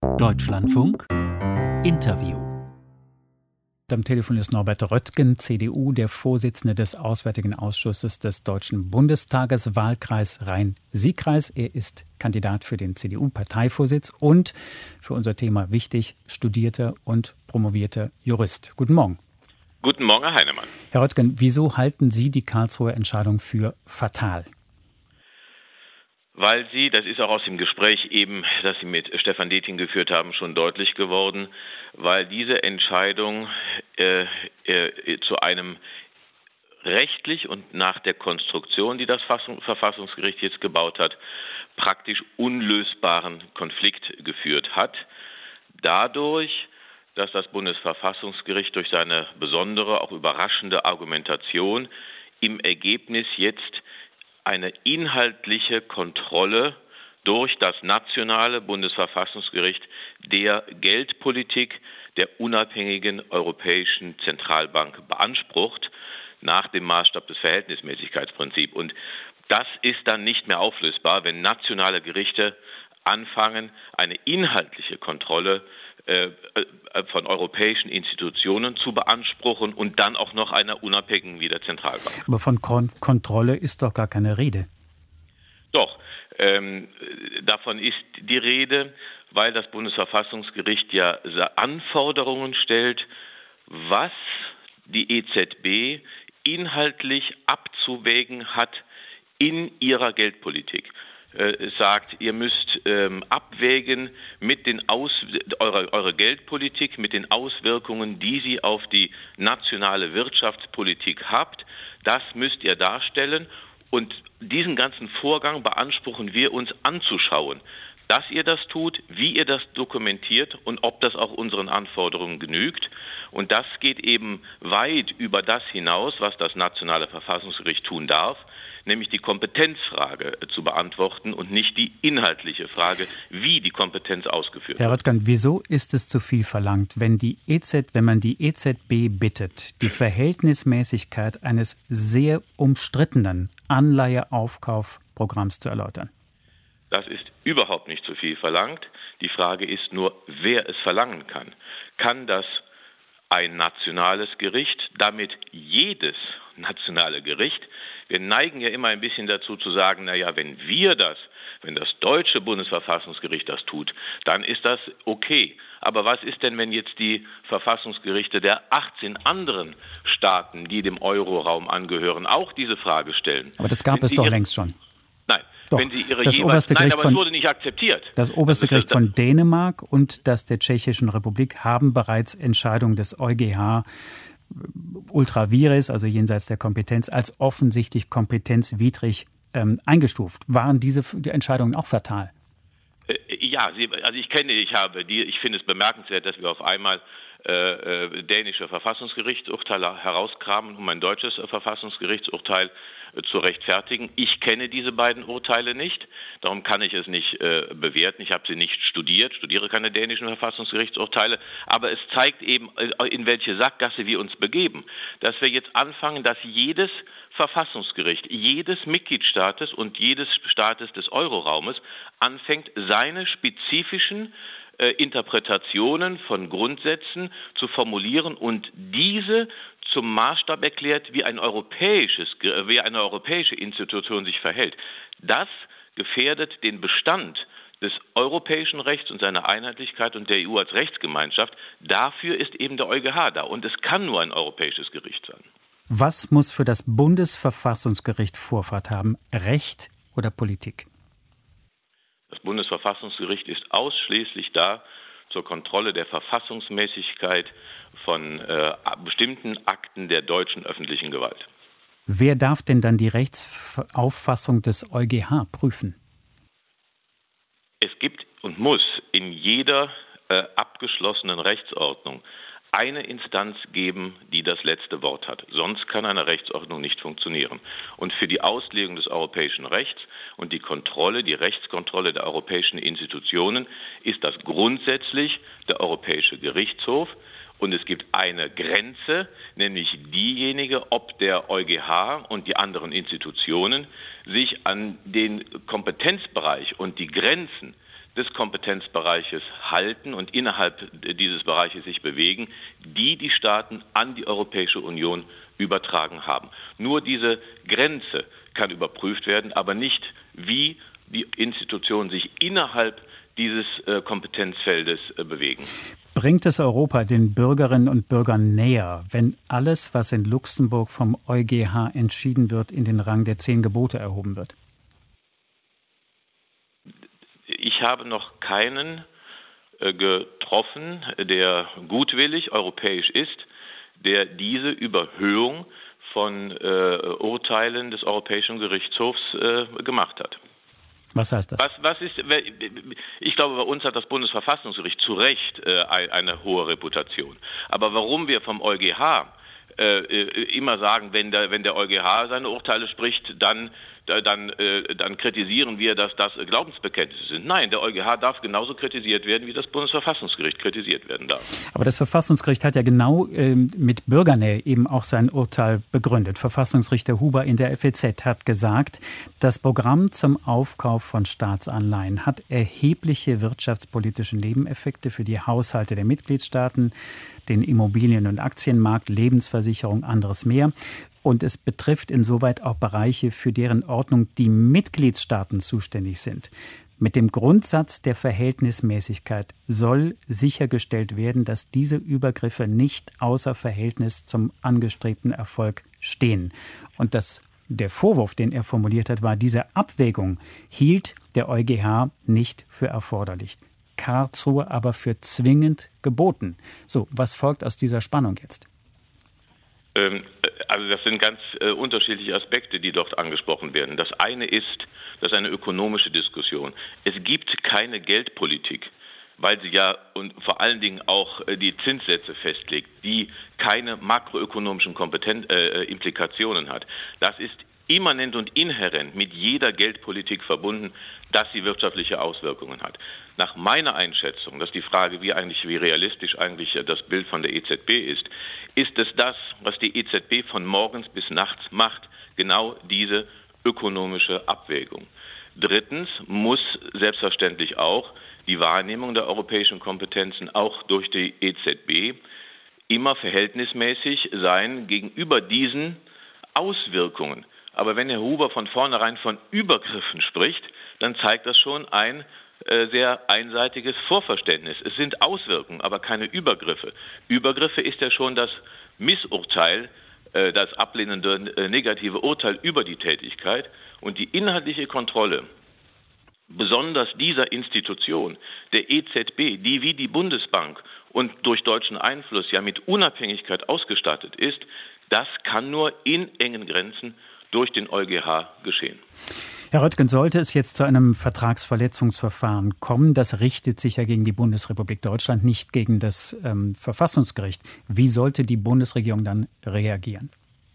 Deutschlandfunk Interview. Am Telefon ist Norbert Röttgen, CDU, der Vorsitzende des Auswärtigen Ausschusses des Deutschen Bundestages, Wahlkreis Rhein-Sieg-Kreis. Er ist Kandidat für den CDU-Parteivorsitz und für unser Thema wichtig, studierter und promovierter Jurist. Guten Morgen. Guten Morgen, Herr Heinemann. Herr Röttgen, wieso halten Sie die Karlsruher Entscheidung für fatal? Weil Sie, das ist auch aus dem Gespräch eben, das Sie mit Stefan Detting geführt haben, schon deutlich geworden, weil diese Entscheidung zu einem rechtlich und nach der Konstruktion, die das Verfassungsgericht jetzt gebaut hat, praktisch unlösbaren Konflikt geführt hat. Dadurch, dass das Bundesverfassungsgericht durch seine besondere, auch überraschende Argumentation im Ergebnis jetzt eine inhaltliche Kontrolle durch das nationale Bundesverfassungsgericht der Geldpolitik der unabhängigen Europäischen Zentralbank beansprucht, nach dem Maßstab des Verhältnismäßigkeitsprinzips. Und das ist dann nicht mehr auflösbar, wenn nationale Gerichte anfangen, eine inhaltliche Kontrolle von europäischen Institutionen zu beanspruchen und dann auch noch einer unabhängigen wie der Zentralbank. Aber von Kontrolle ist doch gar keine Rede. Doch, davon ist die Rede, weil das Bundesverfassungsgericht ja Anforderungen stellt, was die EZB inhaltlich abzuwägen hat in ihrer Geldpolitik. Sagt, ihr müsst abwägen mit eure Geldpolitik mit den Auswirkungen, die sie auf die nationale Wirtschaftspolitik habt. Das müsst ihr darstellen und diesen ganzen Vorgang beanspruchen wir uns anzuschauen. Dass ihr das tut, wie ihr das dokumentiert und ob das auch unseren Anforderungen genügt. Und das geht eben weit über das hinaus, was das nationale Verfassungsgericht tun darf, nämlich die Kompetenzfrage zu beantworten und nicht die inhaltliche Frage, wie die Kompetenz ausgeführt wird. Herr Röttgen, wieso ist es zu viel verlangt, wenn man die EZB bittet, die Verhältnismäßigkeit eines sehr umstrittenen Anleiheaufkaufprogramms zu erläutern? Das ist überhaupt nicht zu viel verlangt. Die Frage ist nur, wer es verlangen kann. Kann das ein nationales Gericht, damit jedes nationale Gericht? Wir neigen ja immer ein bisschen dazu zu sagen, wenn das deutsche Bundesverfassungsgericht das tut, dann ist das okay. Aber was ist denn, wenn jetzt die Verfassungsgerichte der 18 anderen Staaten, die dem Euroraum angehören, auch diese Frage stellen? Aber das gab es doch längst schon. Nein, doch, wenn sie ihre das oberste Gericht aber es wurde nicht akzeptiert. Das oberste Gericht von Dänemark und das der Tschechischen Republik haben bereits Entscheidungen des EuGH ultra vires, also jenseits der Kompetenz, als offensichtlich kompetenzwidrig eingestuft. Waren diese Entscheidungen auch fatal? Ja, ich finde es bemerkenswert, dass wir auf einmal dänische Verfassungsgerichtsurteile herauskramen, um ein deutsches Verfassungsgerichtsurteil zu rechtfertigen. Ich kenne diese beiden Urteile nicht, darum kann ich es nicht bewerten. Ich habe sie nicht studiere keine dänischen Verfassungsgerichtsurteile, aber es zeigt eben, in welche Sackgasse wir uns begeben, dass wir jetzt anfangen, dass jedes Verfassungsgericht jedes Mitgliedstaates und jedes Staates des Euroraumes anfängt, seine spezifischen Interpretationen von Grundsätzen zu formulieren und diese zum Maßstab erklärt, wie eine europäische Institution sich verhält. Das gefährdet den Bestand des europäischen Rechts und seiner Einheitlichkeit und der EU als Rechtsgemeinschaft. Dafür ist eben der EuGH da und es kann nur ein europäisches Gericht sein. Was muss für das Bundesverfassungsgericht Vorfahrt haben? Recht oder Politik? Das Bundesverfassungsgericht ist ausschließlich da zur Kontrolle der Verfassungsmäßigkeit von bestimmten Akten der deutschen öffentlichen Gewalt. Wer darf denn dann die Rechtsauffassung des EuGH prüfen? Es gibt und muss in jeder abgeschlossenen Rechtsordnung eine Instanz geben, die das letzte Wort hat. Sonst kann eine Rechtsordnung nicht funktionieren. Und für die Auslegung des europäischen Rechts und die Rechtskontrolle der europäischen Institutionen ist das grundsätzlich der Europäische Gerichtshof. Und es gibt eine Grenze, nämlich diejenige, ob der EuGH und die anderen Institutionen sich an den Kompetenzbereich und die Grenzen des Kompetenzbereiches halten und innerhalb dieses Bereiches sich bewegen, die die Staaten an die Europäische Union übertragen haben. Nur diese Grenze kann überprüft werden, aber nicht, wie die Institutionen sich innerhalb dieses Kompetenzfeldes bewegen. Bringt es Europa den Bürgerinnen und Bürgern näher, wenn alles, was in Luxemburg vom EuGH entschieden wird, in den Rang der 10 Gebote erhoben wird? Ich habe noch keinen getroffen, der gutwillig europäisch ist, der diese Überhöhung von Urteilen des Europäischen Gerichtshofs gemacht hat. Was heißt das? Ich glaube, bei uns hat das Bundesverfassungsgericht zu Recht eine hohe Reputation. Aber warum wir vom EuGH immer sagen, wenn der EuGH seine Urteile spricht, dann kritisieren wir, dass das Glaubensbekenntnisse sind. Nein, der EuGH darf genauso kritisiert werden, wie das Bundesverfassungsgericht kritisiert werden darf. Aber das Verfassungsgericht hat ja genau mit Bürgernähe eben auch sein Urteil begründet. Verfassungsrichter Huber in der FAZ hat gesagt, das Programm zum Aufkauf von Staatsanleihen hat erhebliche wirtschaftspolitische Nebeneffekte für die Haushalte der Mitgliedstaaten, den Immobilien- und Aktienmarkt, Lebensversicherung, anderes mehr. Und es betrifft insoweit auch Bereiche, für deren Ordnung die Mitgliedstaaten zuständig sind. Mit dem Grundsatz der Verhältnismäßigkeit soll sichergestellt werden, dass diese Übergriffe nicht außer Verhältnis zum angestrebten Erfolg stehen. Und der Vorwurf, den er formuliert hat, war, diese Abwägung hielt der EuGH nicht für erforderlich. Karlsruhe aber für zwingend geboten. So, was folgt aus dieser Spannung jetzt? Also das sind ganz unterschiedliche Aspekte, die dort angesprochen werden. Das eine ist eine ökonomische Diskussion. Es gibt keine Geldpolitik, weil sie ja und vor allen Dingen auch die Zinssätze festlegt, die keine makroökonomischen Implikationen hat. Das ist immanent und inhärent mit jeder Geldpolitik verbunden, dass sie wirtschaftliche Auswirkungen hat. Nach meiner Einschätzung, das ist die Frage, wie realistisch eigentlich das Bild von der EZB ist es das, was die EZB von morgens bis nachts macht, genau diese ökonomische Abwägung. Drittens muss selbstverständlich auch die Wahrnehmung der europäischen Kompetenzen auch durch die EZB immer verhältnismäßig sein gegenüber diesen Auswirkungen. Aber wenn Herr Huber von vornherein von Übergriffen spricht, dann zeigt das schon ein sehr einseitiges Vorverständnis. Es sind Auswirkungen, aber keine Übergriffe. Übergriffe ist ja schon das Missurteil, das ablehnende negative Urteil über die Tätigkeit und die inhaltliche Kontrolle, besonders dieser Institution, der EZB, die wie die Bundesbank und durch deutschen Einfluss ja mit Unabhängigkeit ausgestattet ist, das kann nur in engen Grenzen durch den EuGH geschehen. Herr Röttgen, sollte es jetzt zu einem Vertragsverletzungsverfahren kommen, das richtet sich ja gegen die Bundesrepublik Deutschland, nicht gegen das Verfassungsgericht. Wie sollte die Bundesregierung dann reagieren?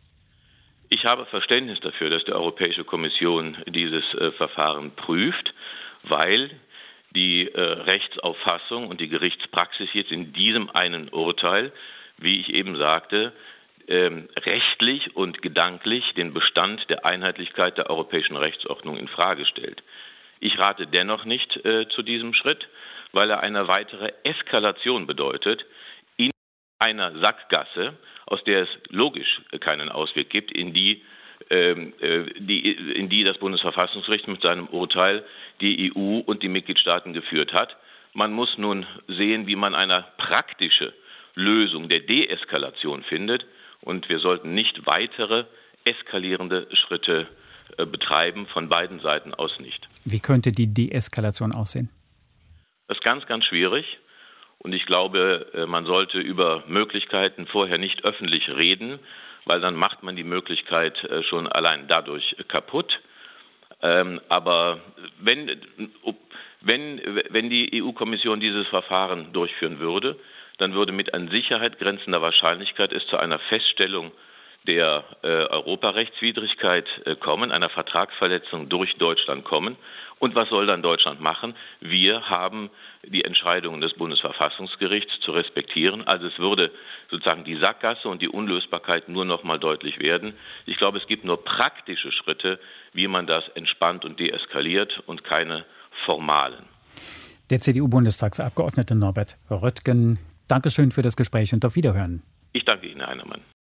Ich habe Verständnis dafür, dass die Europäische Kommission dieses Verfahren prüft, weil die Rechtsauffassung und die Gerichtspraxis jetzt in diesem einen Urteil, wie ich eben sagte, rechtlich und gedanklich den Bestand der Einheitlichkeit der europäischen Rechtsordnung in Frage stellt. Ich rate dennoch nicht zu diesem Schritt, weil er eine weitere Eskalation bedeutet in einer Sackgasse, aus der es logisch keinen Ausweg gibt, in die das Bundesverfassungsgericht mit seinem Urteil die EU und die Mitgliedstaaten geführt hat. Man muss nun sehen, wie man eine praktische Lösung der Deeskalation findet. Und wir sollten nicht weitere eskalierende Schritte betreiben, von beiden Seiten aus nicht. Wie könnte die Deeskalation aussehen? Das ist ganz, ganz schwierig. Und ich glaube, man sollte über Möglichkeiten vorher nicht öffentlich reden, weil dann macht man die Möglichkeit schon allein dadurch kaputt. Aber wenn die EU-Kommission dieses Verfahren durchführen würde, dann würde mit an Sicherheit grenzender Wahrscheinlichkeit es zu einer Feststellung der Europarechtswidrigkeit kommen, einer Vertragsverletzung durch Deutschland kommen. Und was soll dann Deutschland machen? Wir haben die Entscheidungen des Bundesverfassungsgerichts zu respektieren. Also es würde sozusagen die Sackgasse und die Unlösbarkeit nur noch mal deutlich werden. Ich glaube, es gibt nur praktische Schritte, wie man das entspannt und deeskaliert und keine formalen. Der CDU-Bundestagsabgeordnete Norbert Röttgen. Dankeschön für das Gespräch und auf Wiederhören. Ich danke Ihnen, Herr Heinemann.